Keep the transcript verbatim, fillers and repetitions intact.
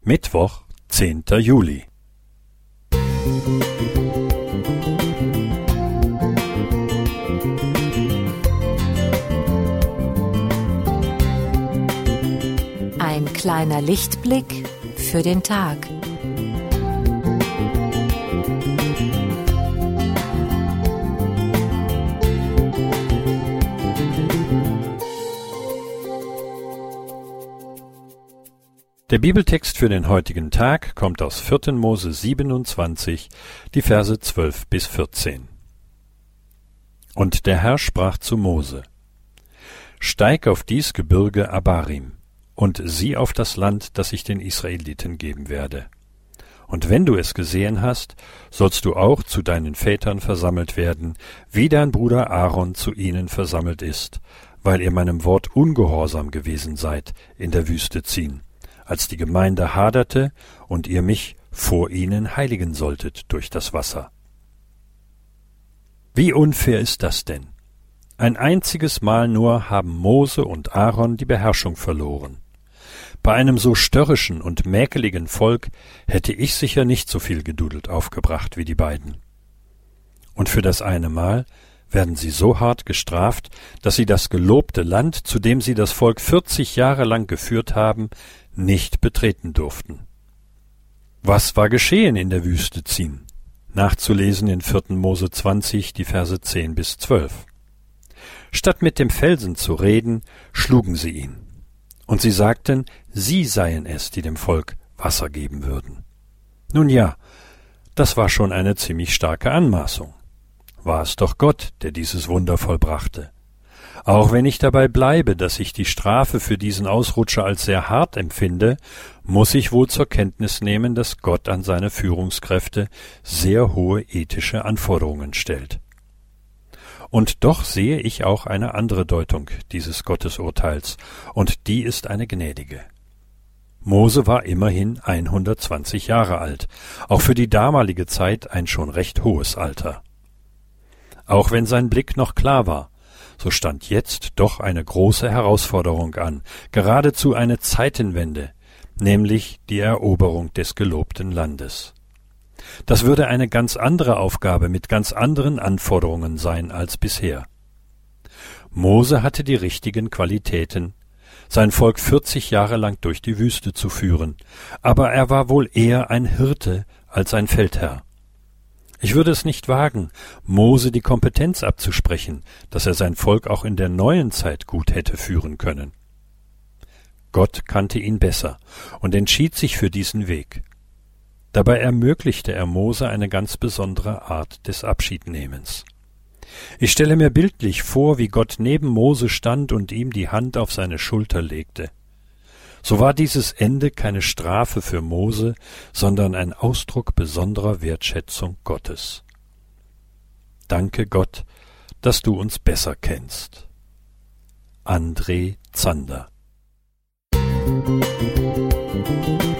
Mittwoch, zehnter Juli. Ein kleiner Lichtblick für den Tag. Der Bibeltext für den heutigen Tag kommt aus vierten Mose siebenundzwanzig, die Verse zwölf bis vierzehn. Und der Herr sprach zu Mose: Steig auf dies Gebirge Abarim und sieh auf das Land, das ich den Israeliten geben werde. Und wenn du es gesehen hast, sollst du auch zu deinen Vätern versammelt werden, wie dein Bruder Aaron zu ihnen versammelt ist, weil ihr meinem Wort ungehorsam gewesen seid, in der Wüste ziehen, als die Gemeinde haderte und ihr mich vor ihnen heiligen solltet durch das Wasser. Wie unfair ist das denn? Ein einziges Mal nur haben Mose und Aaron die Beherrschung verloren. Bei einem so störrischen und mäkeligen Volk hätte ich sicher nicht so viel Geduld aufgebracht wie die beiden. Und für das eine Mal werden sie so hart gestraft, dass sie das gelobte Land, zu dem sie das Volk vierzig Jahre lang geführt haben, nicht betreten durften. Was war geschehen in der Wüste Zin? Nachzulesen in vierten Mose zwanzig, die Verse zehn bis zwölf. Statt mit dem Felsen zu reden, schlugen sie ihn. Und sie sagten, sie seien es, die dem Volk Wasser geben würden. Nun ja, das war schon eine ziemlich starke Anmaßung. War es doch Gott, der dieses Wunder vollbrachte. Auch wenn ich dabei bleibe, dass ich die Strafe für diesen Ausrutscher als sehr hart empfinde, muss ich wohl zur Kenntnis nehmen, dass Gott an seine Führungskräfte sehr hohe ethische Anforderungen stellt. Und doch sehe ich auch eine andere Deutung dieses Gottesurteils, und die ist eine gnädige. Mose war immerhin hundertzwanzig Jahre alt, auch für die damalige Zeit ein schon recht hohes Alter. Auch wenn sein Blick noch klar war, so stand jetzt doch eine große Herausforderung an, geradezu eine Zeitenwende, nämlich die Eroberung des gelobten Landes. Das würde eine ganz andere Aufgabe mit ganz anderen Anforderungen sein als bisher. Mose hatte die richtigen Qualitäten, sein Volk vierzig Jahre lang durch die Wüste zu führen, aber er war wohl eher ein Hirte als ein Feldherr. Ich würde es nicht wagen, Mose die Kompetenz abzusprechen, dass er sein Volk auch in der neuen Zeit gut hätte führen können. Gott kannte ihn besser und entschied sich für diesen Weg. Dabei ermöglichte er Mose eine ganz besondere Art des Abschiednehmens. Ich stelle mir bildlich vor, wie Gott neben Mose stand und ihm die Hand auf seine Schulter legte. So war dieses Ende keine Strafe für Mose, sondern ein Ausdruck besonderer Wertschätzung Gottes. Danke Gott, dass du uns besser kennst. André Zander.